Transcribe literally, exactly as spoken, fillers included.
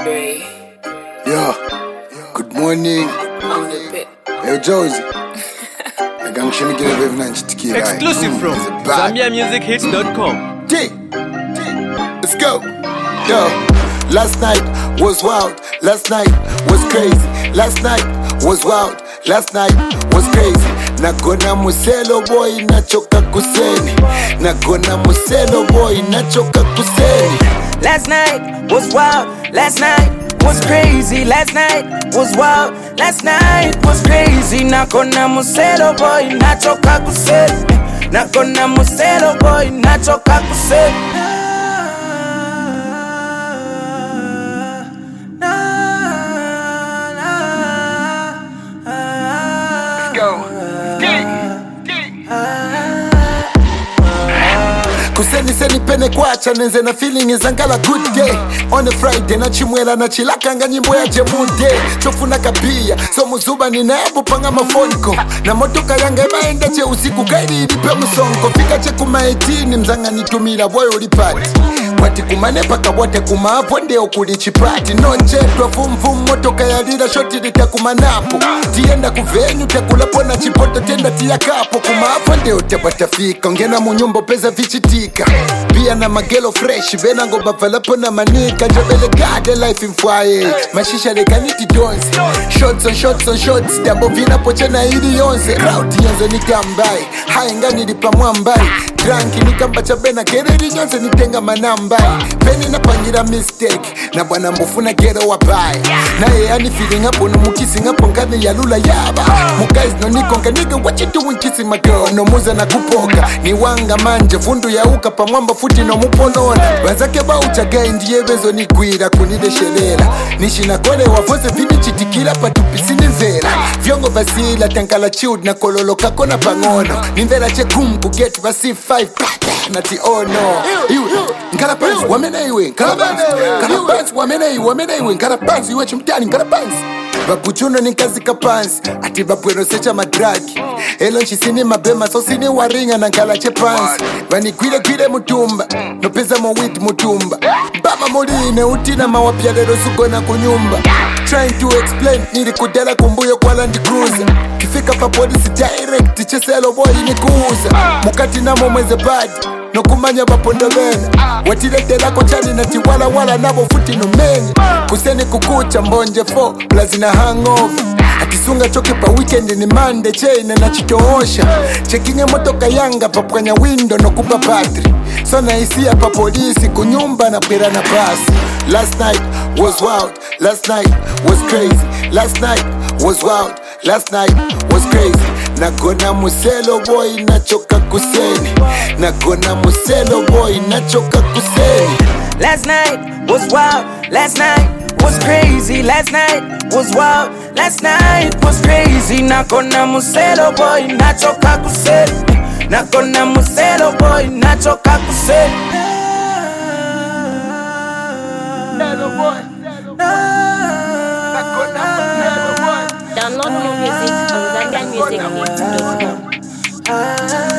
Dre. Yo, good morning. On the bit. Hey Josie. I got to get a very nice tequila. Exclusive from Zambia Music Hits dot com. D. Let's go. Yo, last night was wild. Last night was crazy. Last night was wild. Last night was crazy. Nagona muselo boy nachoka kuseni. Nagona muselo boy nachoka kuseni. Last night was wild. Last night was crazy. Last night was wild. Last night was crazy. Nakona muselo boy nachoka kuseni. Nakona muselo boy nachoka kuseni. Kuseni seni pene kwacha nenze na feeling izangala good day. On a Friday na chimwela na chilakanga nyimbo ya jemude. Chofuna kabia so muzuba ni nabo panga mafoniko. Na motoka yanga emaenda che usiku kairi ilipe musongo. Fika che kuma eighteen mzanga nitumira boy ulipati. Wati kumanepa kabote kuma hapo ndeo kulichipati. No chetwa vum vum motoka ya lila shoti lita kumanapo. Tienda kuvenyu takulapo na chipoto tenda tia kapo. Kuma hapo ndeo tabata ongena munyumbo pesa vichitika. Pia na magelo fresh vena ngo bavalapo na manika. Jabele gade life infwaye mashisha lekaniti donzi. Shots on shots on shots dambo vina poche na hili yonze. Crowd yonze ni gambai haenga nilipa mwambai. Drunk nikamba chabena kereri yonze nitenga manambai. Peni na pangira mistake na bwana mbufuna gero wabai. Na ye yani feeling hapo no mukisi ngapo ngane ya lula yaba. Mukais no nikonga nigga what you doing kissing my girl. No muza na kupoka ni wanga manje fundu ya uka pa mwamba futi no muponona. Wazake ba uchagai ndiye bezo ni kwira kunide shelela. Nishina kole wavose vini chitikila pa tupisini nzela. Vyongo basila tankala chud na kololo kako na pangono. Nindela che kumpu get basi five nati oh no. Nkarapansi wamena iwe Nkarapansi Nkarapansi wamena iwe wamena iwe Nkarapansi iwe chumtani Nkarapansi Bapuchuno ni kazi kapansi ati bapueno secha madraki. Elo nchisini mabema so sini waringa na nkala chepansi. Vani kwile kwile mutumba no pesa mo wit mutumba. Baba moline utina mawapia lero suko na kunyumba. Trying to explain nili kudela kumbuyo kwa Land Cruiser. Kifika pa polisi direct cheselo boy ni kuuza. Mukati namo mweze badi no kumanya bapondolena. Watiletela kochani na tiwala wala nabo futi no menye. Kuseni kukucha mbonje fo blazina hangover. Akisunga choke pa weekend ni Monday chain na chitoosha. Chekinge motoka yanga papwanya window no kupa battery. So na isia pa polisi kunyumba na pera na pasi. Last night was wild. Last night was crazy. Last night was wild. Last night was crazy. Nagona muselo boy nachoka kuseni. Nagona muselo boy nachoka kuseni. Last night was wild. Last night was crazy. Last night was wild. Last night was crazy. Nakona muselo boy nachoka kuseni. Nakona muselo boy nachoka kuseni. Muselo boy. Nakona muselo boy. Download more music on Zambia Music Hits dot com.